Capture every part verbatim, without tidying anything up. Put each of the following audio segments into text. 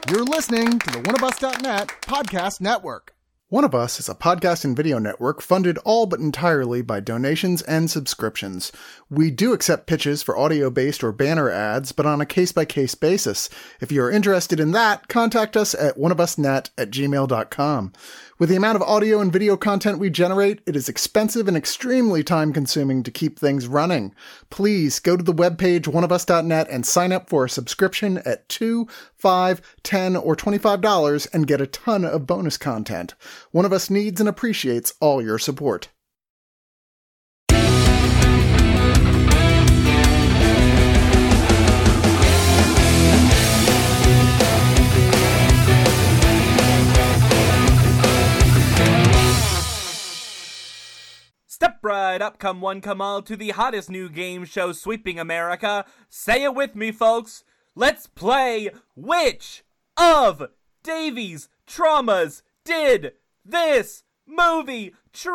You're listening to the one of us dot net podcast network. One of Us is a podcast and video network funded all but entirely by donations and subscriptions. We do accept pitches for audio-based or banner ads, but on a case-by-case basis. If you are interested in that, contact us at one of us net at gmail dot com. With the amount of audio and video content we generate, it is expensive and extremely time-consuming to keep things running. Please go to the webpage one of us dot net and sign up for a subscription at two dollars, five dollars, ten dollars, or twenty-five dollars and get a ton of bonus content. One of Us needs and appreciates all your support. Step right up, come one, come all, to the hottest new game show sweeping America. Say it with me, folks. Let's play Which of Davy's Traumas Did This Movie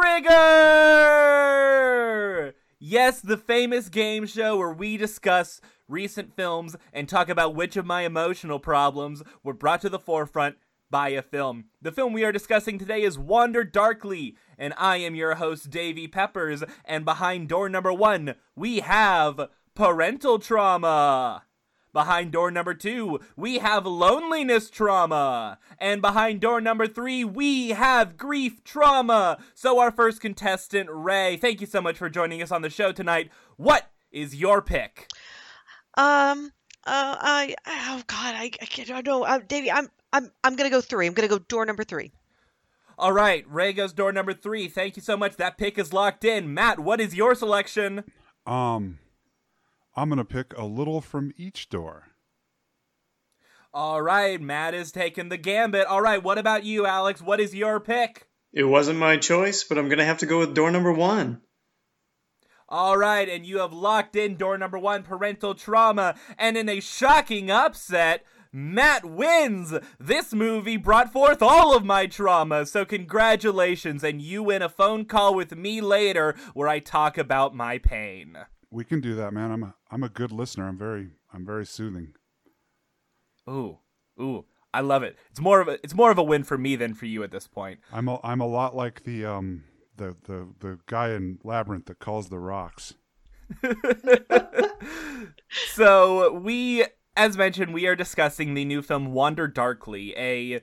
Trigger? Yes, the famous game show where we discuss recent films and talk about which of my emotional problems were brought to the forefront by a film. The film we are discussing today is Wander Darkly, and I am your host, Davy Peppers, and behind door number one, we have parental trauma. Behind door number two, we have loneliness trauma. And behind door number three, we have grief trauma. So our first contestant, Ray, thank you so much for joining us on the show tonight. What is your pick? Um, uh, I, oh God, I, I don't know. Uh, Davey, I'm, I'm, I'm gonna go three. I'm gonna go door number three. All right, Ray goes door number three. Thank you so much. That pick is locked in. Matt, what is your selection? Um... I'm going to pick a little from each door. All right, Matt is taking the gambit. All right, what about you, Alex? What is your pick? It wasn't my choice, but I'm going to have to go with door number one. All right, and you have locked in door number one, parental trauma. And in a shocking upset, Matt wins. This movie brought forth all of my trauma, so congratulations, and you win a phone call with me later where I talk about my pain. We can do that, man. I'm a I'm a good listener. I'm very I'm very soothing. Ooh, ooh, I love it. It's more of a it's more of a win for me than for you at this point. I'm a, I'm a lot like the um the, the the guy in Labyrinth that calls the rocks. So we, as mentioned, we are discussing the new film Wander Darkly, a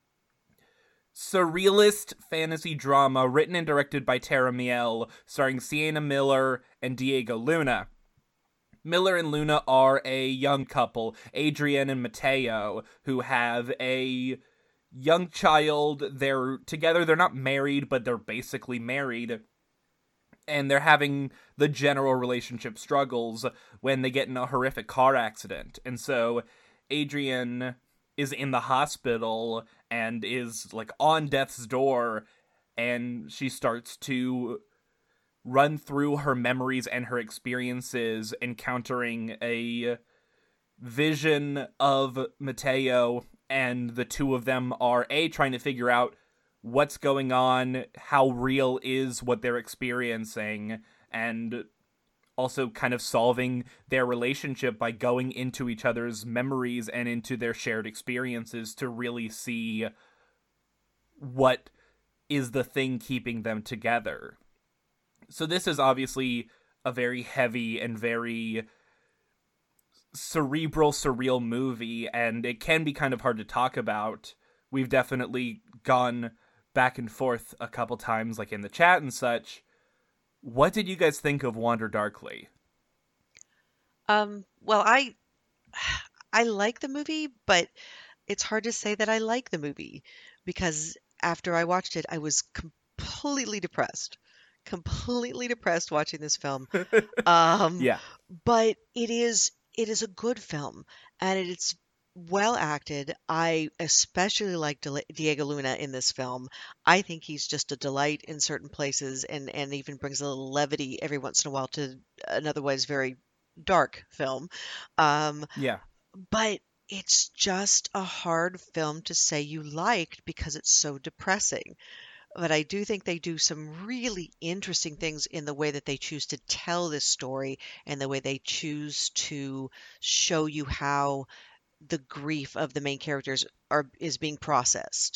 surrealist fantasy drama written and directed by Tara Miele, starring Sienna Miller and Diego Luna. Miller and Luna are a young couple, Adrian and Mateo, who have a young child. They're together, they're not married, but they're basically married. And they're having the general relationship struggles when they get in a horrific car accident. And so Adrian is in the hospital and is like on death's door, and she starts to run through her memories and her experiences, encountering a vision of Mateo, and the two of them are A, trying to figure out what's going on, how real is what they're experiencing, and also kind of solving their relationship by going into each other's memories and into their shared experiences to really see what is the thing keeping them together. So this is obviously a very heavy and very cerebral, surreal movie, and it can be kind of hard to talk about. We've definitely gone back and forth a couple times, like in the chat and such. What did you guys think of Wander Darkly? Um, well, I, I like the movie, but it's hard to say that I like the movie because after I watched it, I was completely depressed, completely depressed watching this film. Um, yeah, but it is, it is a good film, and it's well acted. I especially like Del- Diego Luna in this film. I think he's just a delight in certain places, and, and even brings a little levity every once in a while to an otherwise very dark film. Um, yeah. But it's just a hard film to say you liked because it's so depressing. But I do think they do some really interesting things in the way that they choose to tell this story and the way they choose to show you how the grief of the main characters are is being processed.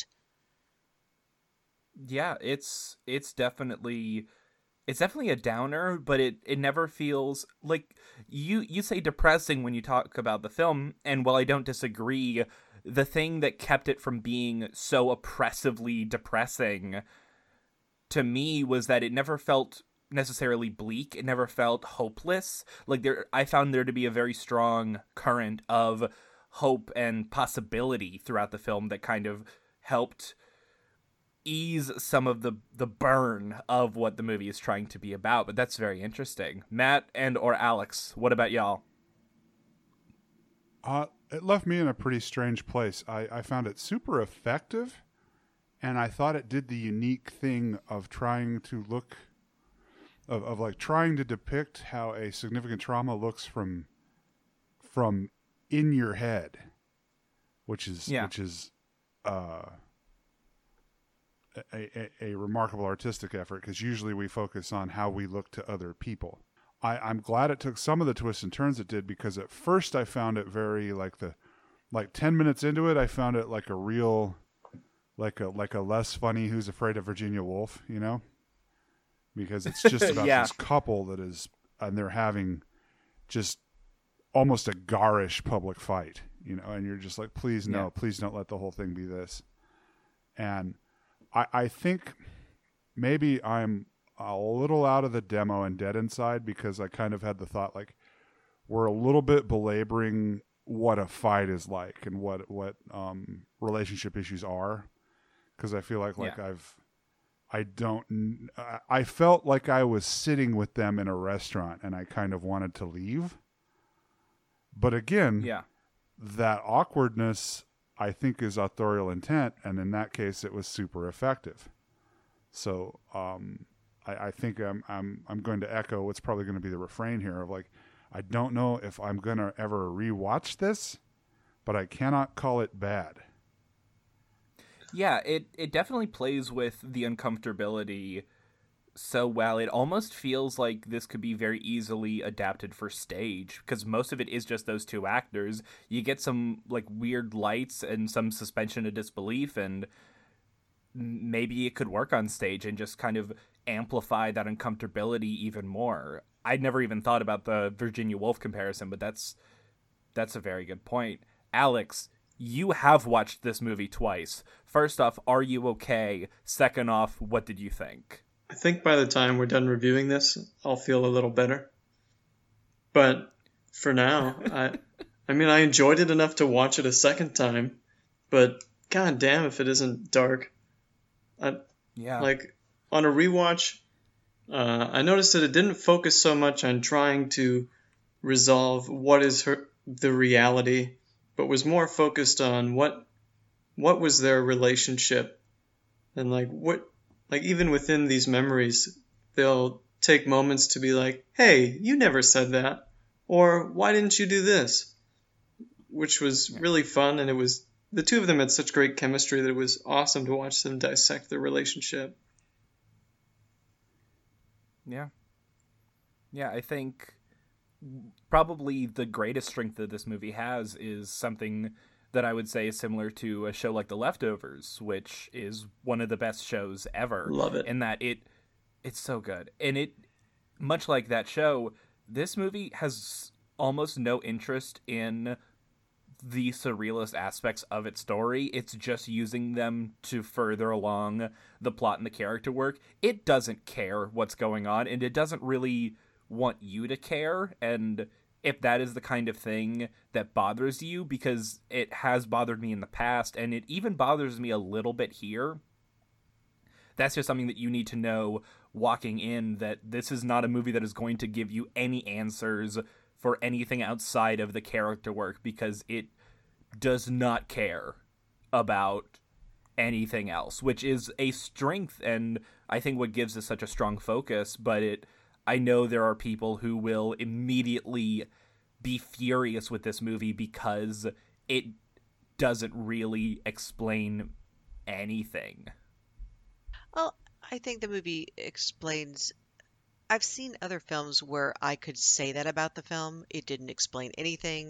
Yeah, it's it's definitely it's definitely a downer, but it, it never feels like you you say depressing when you talk about the film, and while I don't disagree, the thing that kept it from being so oppressively depressing to me was that it never felt necessarily bleak. It never felt hopeless. Like there I found there to be a very strong current of hope and possibility throughout the film that kind of helped ease some of the the burn of what the movie is trying to be about. But that's very interesting. Matt and or Alex, what about y'all? Uh, it left me in a pretty strange place. I, I found it super effective, and I thought it did the unique thing of trying to look, of, of like trying to depict how a significant trauma looks from, from in your head, which is, Yeah. which is, uh, A, a, a remarkable artistic effort, because usually we focus on how we look to other people. I, I'm glad it took some of the twists and turns it did, because at first I found it very like the like ten minutes into it I found it like a real like a like a less funny Who's Afraid of Virginia Woolf, you know, because it's just about Yeah. this couple that is, and they're having just almost a garish public fight, you know, and you're just like, please no, Yeah. please don't let the whole thing be this. And I, I think maybe I'm a little out of the demo and dead inside, because I kind of had the thought like we're a little bit belaboring what a fight is like and what what um, relationship issues are, because I feel like like Yeah. I've I don't I- I felt like I was sitting with them in a restaurant and I kind of wanted to leave, but again, Yeah. that awkwardness I think is authorial intent, and in that case it was super effective. So um, I, I think I'm I'm I'm going to echo what's probably going to be the refrain here of like, I don't know if I'm going to ever rewatch this, but I cannot call it bad. Yeah, it, it definitely plays with the uncomfortability so well. It almost feels like this could be very easily adapted for stage, because most of it is just those two actors. You get some like weird lights and some suspension of disbelief, and maybe it could work on stage and just kind of amplify that uncomfortability even more. I'd never even thought about the Virginia Woolf comparison, but that's that's a very good point. Alex, you have watched this movie twice. First off, are you okay? Second off, what did you think? I think by the time we're done reviewing this, I'll feel a little better. But for now, I I mean, I enjoyed it enough to watch it a second time, but god damn if it isn't dark. I, Yeah. like, on a rewatch, uh, I noticed that it didn't focus so much on trying to resolve what is her, the reality, but was more focused on what what was their relationship, and like what like even within these memories, they'll take moments to be like, hey, you never said that, or why didn't you do this, which was really fun. And it was, the two of them had such great chemistry that it was awesome to watch them dissect their relationship. Yeah. Yeah, I think probably the greatest strength that this movie has is something that I would say is similar to a show like The Leftovers, which is one of the best shows ever. Love it. In that it it's so good. And it, much like that show, this movie has almost no interest in the surrealist aspects of its story. It's just using them to further along the plot and the character work. It doesn't care what's going on, and it doesn't really want you to care. And if that is the kind of thing that bothers you, because it has bothered me in the past, and it even bothers me a little bit here, that's just something that you need to know walking in, that this is not a movie that is going to give you any answers for anything outside of the character work, because it does not care about anything else, which is a strength and I think what gives it such a strong focus. But it, I know there are people who will immediately be furious with this movie because it doesn't really explain anything. Well, I think the movie explains. I've seen other films where I could say that about the film. It didn't explain anything.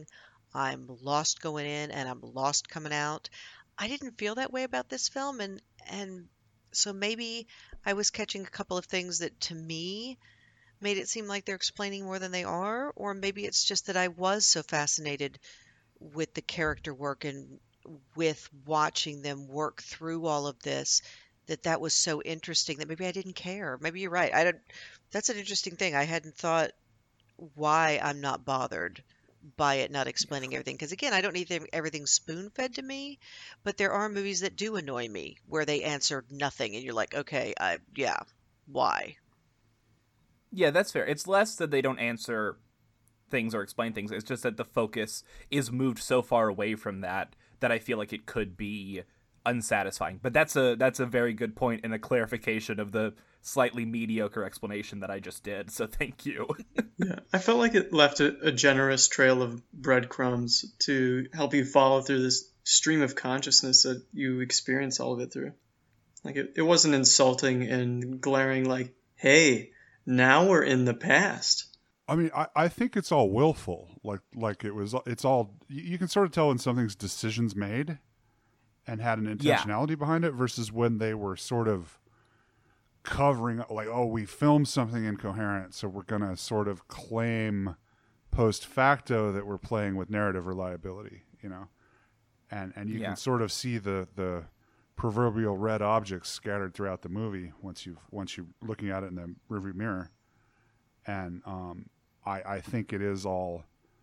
I'm lost going in and I'm lost coming out. I didn't feel that way about this film, and and so maybe I was catching a couple of things that to me made it seem like they're explaining more than they are, or maybe it's just that I was so fascinated with the character work and with watching them work through all of this that that was so interesting that maybe I didn't care. Maybe you're right. I don't That's an interesting thing. I hadn't thought why I'm not bothered by it not explaining everything, because again, I don't need them- everything spoon-fed to me, but there are movies that do annoy me where they answer nothing and you're like, okay, I yeah, why? Yeah, that's fair. It's less that they don't answer things or explain things. It's just that the focus is moved so far away from that that I feel like it could be unsatisfying. But that's a that's a very good point and a clarification of the slightly mediocre explanation that I just did. So thank you. Yeah, I felt like it left a, a generous trail of breadcrumbs to help you follow through this stream of consciousness that you experience all of it through. Like it, it wasn't insulting and glaring like, hey, now we're in the past. I mean, I, I think it's all willful. Like like it was. It's all you you can sort of tell when something's decisions made, and had an Yeah. intentionality behind it, versus when they were sort of covering up, like, oh, we filmed something incoherent, so we're gonna sort of claim post facto that we're playing with narrative reliability, you know, and and you Yeah. can sort of see the the proverbial red objects scattered throughout the movie once you once you looking at it in the rearview mirror, and um. I, I think it is all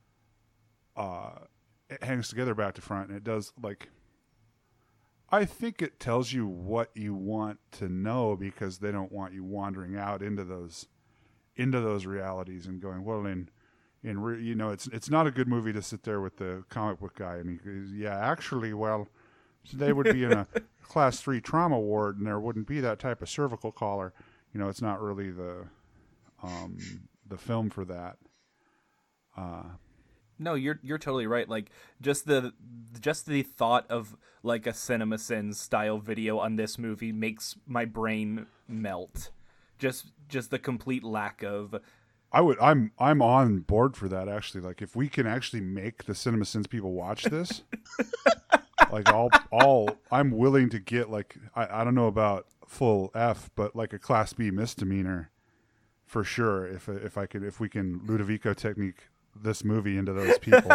uh, it hangs together back to front, and it does, like, I think it tells you what you want to know, because they don't want you wandering out into those into those realities and going, well, in in re- you know, it's it's not a good movie to sit there with the comic book guy and he goes, yeah, actually, well, they would be in a class three trauma ward and there wouldn't be that type of cervical collar. You know, it's not really the um the film for that. Uh, No, you're you're totally right. Like just the just the thought of like a CinemaSins style video on this movie makes my brain melt. Just just the complete lack of I would I'm I'm on board for that, actually. Like if we can actually make the CinemaSins people watch this, like all all I'm willing to get, like, I, I don't know about full F, but like a class B misdemeanor for sure, if if I could if we can Ludovico technique this movie into those people.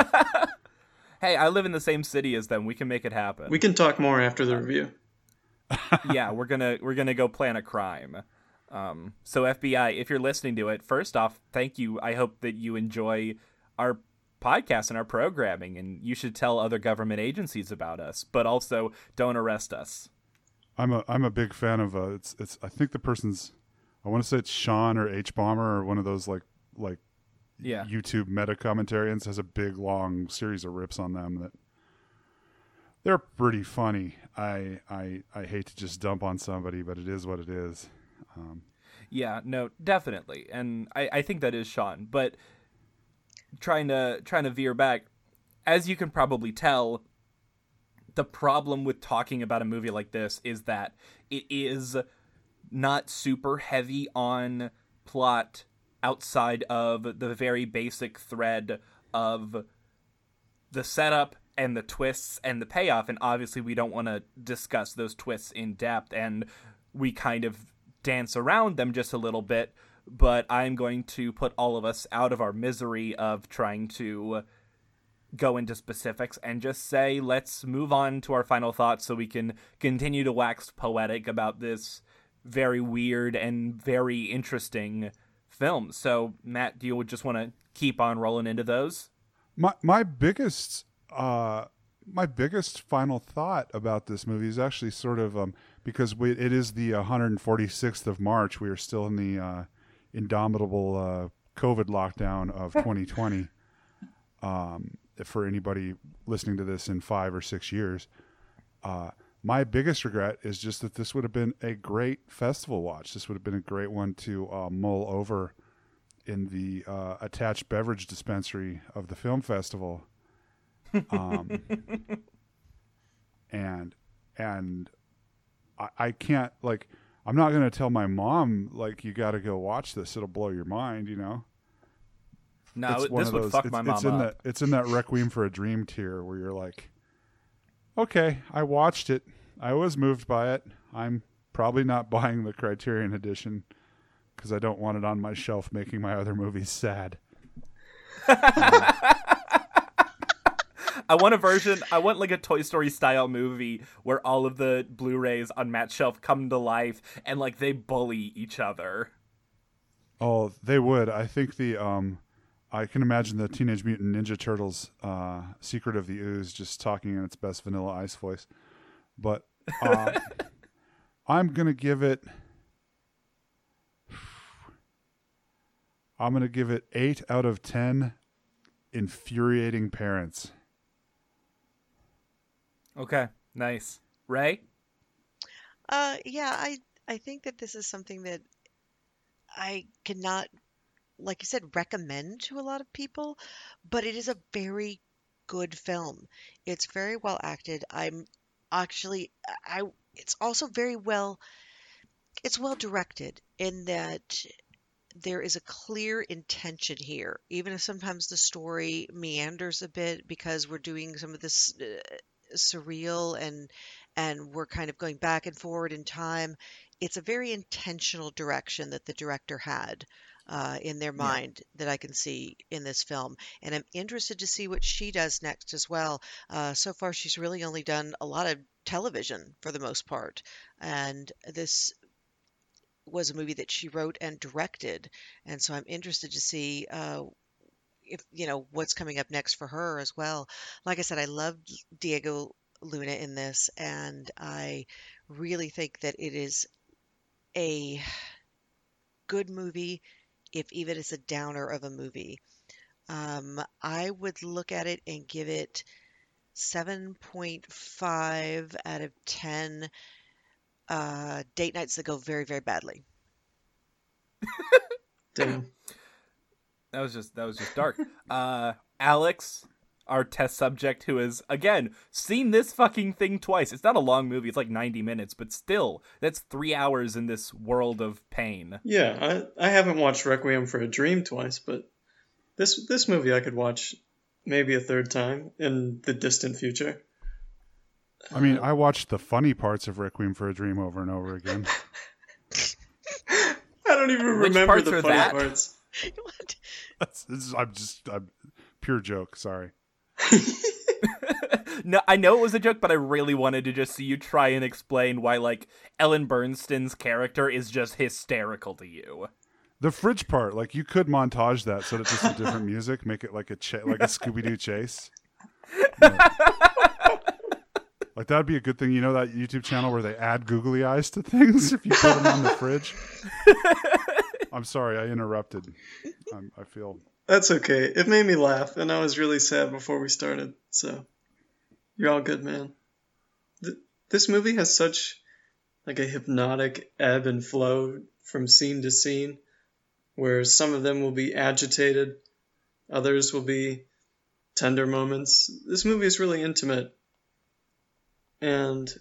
hey, I live in the same city as them. We can make it happen. We can talk more after the review. yeah, we're gonna we're gonna go plan a crime. Um, so F B I, if you're listening to it, first off, thank you. I hope that you enjoy our podcast and our programming, and you should tell other government agencies about us. But also, don't arrest us. I'm a I'm a big fan of uh, it's it's I think the person's I want to say it's Sean or H Bomber or one of those like like Yeah. YouTube meta commentarians has a big long series of rips on them that they're pretty funny. I I I hate to just dump on somebody, but it is what it is. Um, Yeah, no, definitely, and I, I think that is Sean. But trying to trying to veer back, as you can probably tell, the problem with talking about a movie like this is that it is not super heavy on plot outside of the very basic thread of the setup and the twists and the payoff. And obviously we don't want to discuss those twists in depth, and we kind of dance around them just a little bit, but I'm going to put all of us out of our misery of trying to go into specifics and just say, let's move on to our final thoughts so we can continue to wax poetic about this very weird and very interesting film. So, Matt, do you just want to keep on rolling into those? my my biggest uh my biggest final thought about this movie is actually sort of um because we, it is the one hundred forty-sixth of March. We are still in the uh, indomitable uh, COVID lockdown of twenty twenty. Um, for anybody listening to this in five or six years, uh, my biggest regret is just that this would have been a great festival watch. This would have been a great one to uh, mull over in the uh, attached beverage dispensary of the film festival. Um, and and I, I can't, like, I'm not going to tell my mom, like, you got to go watch this. It'll blow your mind, you know? No, it's one this of would those, fuck it's, my it's mom in up. that it's in that Requiem for a Dream tier where you're like, okay, I watched it. I was moved by it. I'm probably not buying the Criterion edition because I don't want it on my shelf making my other movies sad. I want a version, I want like a Toy Story style movie where all of the Blu-rays on Matt's shelf come to life and like they bully each other. Oh, they would. I think the um, I can imagine the Teenage Mutant Ninja Turtles uh, Secret of the Ooze just talking in its best Vanilla Ice voice. But uh, I'm going to give it I'm going to give it eight out of ten infuriating parents. Okay, nice. Ray? Uh, yeah, I I think that this is something that I cannot, like you said, recommend to a lot of people, but it is a very good film. It's very well acted. I'm actually I it's also very well it's well directed in that there is a clear intention here, even if sometimes the story meanders a bit because we're doing some of this uh, surreal and and we're kind of going back and forward in time. It's a very intentional direction that the director had uh, in their Yeah. mind that I can see in this film, and I'm interested to see what she does next as well. Uh, so far, she's really only done a lot of television for the most part, and this was a movie that she wrote and directed, and so I'm interested to see uh, if you know what's coming up next for her as well. Like I said, I loved Diego Luna in this, and I really think that it is a good movie, if even it's a downer of a movie. Um, I would look at it and give it seven point five out of ten uh, date nights that go very, very badly. Damn. That was just that was just dark. uh Alex, our test subject, who has again seen this fucking thing twice. It's not a long movie, it's like ninety minutes, but still, that's three hours in this world of pain. Yeah, I, I haven't watched Requiem for a Dream twice, but this this movie I could watch maybe a third time in the distant future. I mean, I watched the funny parts of Requiem for a Dream over and over again. I don't even Which remember parts the are funny that? parts. What? That's, this is, I'm just I'm pure joke. Sorry. No, I know it was a joke, but I really wanted to just see you try and explain why, like, Ellen Bernstein's character is just hysterical to you. The fridge part, like you could montage that so that it's just a different music, make it like a ch- like a Scooby Doo chase. Yeah. Like that'd be a good thing. You know that YouTube channel where they add googly eyes to things if you put them on the fridge. I'm sorry, I interrupted. I'm, I feel That's okay. It made me laugh, and I was really sad before we started. So you're all good, man. Th- this movie has such like a hypnotic ebb and flow from scene to scene, where some of them will be agitated, others will be tender moments. This movie is really intimate, and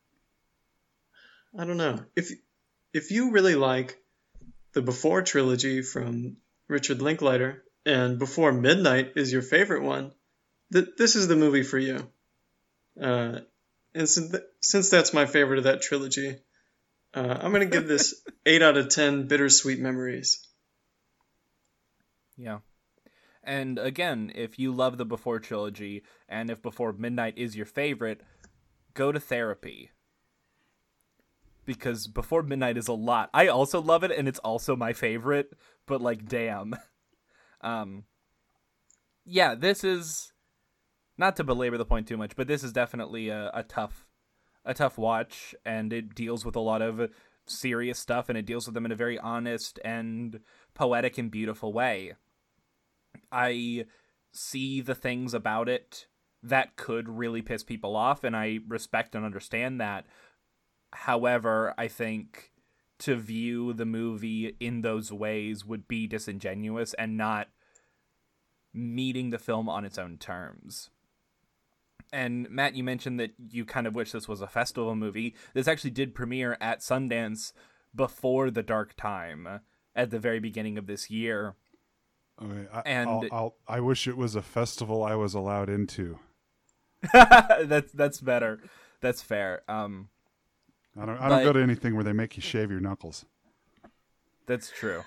I don't know if if you really like the Before trilogy from Richard Linklater, and Before Midnight is your favorite one, th- this is the movie for you. Uh, and since, th- since that's my favorite of that trilogy, uh, I'm going to give this eight out of ten bittersweet memories. Yeah. And again, if you love the Before trilogy, and if Before Midnight is your favorite, go to therapy. Because Before Midnight is a lot. I also love it, and it's also my favorite, but like, damn. Um, yeah, this is, not to belabor the point too much, but this is definitely a, a tough, a tough watch, and it deals with a lot of serious stuff, and it deals with them in a very honest and poetic and beautiful way. I see the things about it that could really piss people off, and I respect and understand that. However, I think to view the movie in those ways would be disingenuous and not meeting the film on its own terms. And Matt, you mentioned that you kind of wish this was a festival movie. This actually did premiere at Sundance before The Dark Time at the very beginning of this year. Okay, I, And I'll, I'll, I wish it was a festival I was allowed into. that's that's better. That's fair. Um, I don't. I But- don't go to anything where they make you shave your knuckles. that's true.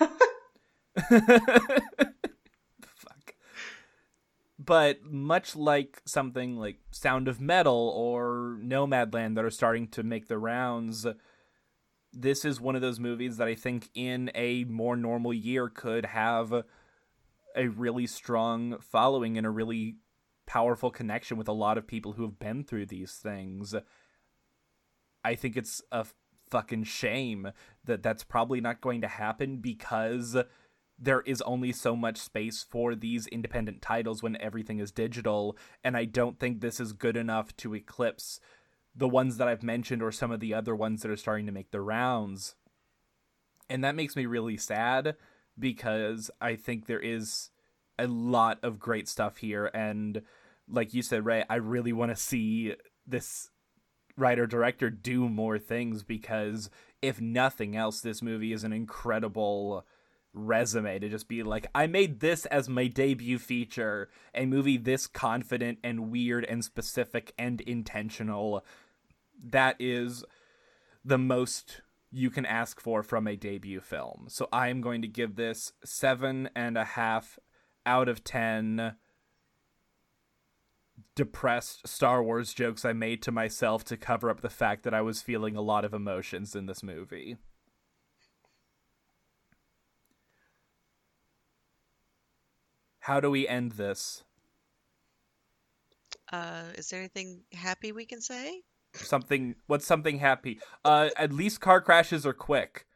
Fuck. But much like something like Sound of Metal or Nomadland that are starting to make the rounds, this is one of those movies that I think in a more normal year could have a really strong following and a really powerful connection with a lot of people who have been through these things. I think it's a fucking shame that that's probably not going to happen because there is only so much space for these independent titles when everything is digital, and I don't think this is good enough to eclipse the ones that I've mentioned or some of the other ones that are starting to make the rounds. And that makes me really sad because I think there is a lot of great stuff here, and like you said, Ray, I really want to see this writer-director do more things because if nothing else, this movie is an incredible resume to just be like, I made this as my debut feature, a movie this confident and weird and specific and intentional. That is the most you can ask for from a debut film. So I am going to give this seven and a half out of ten depressed Star Wars jokes I made to myself to cover up the fact that I was feeling a lot of emotions in this movie. How do we end this? Uh, is there anything happy we can say? Something, what's something happy? Uh, at least car crashes are quick.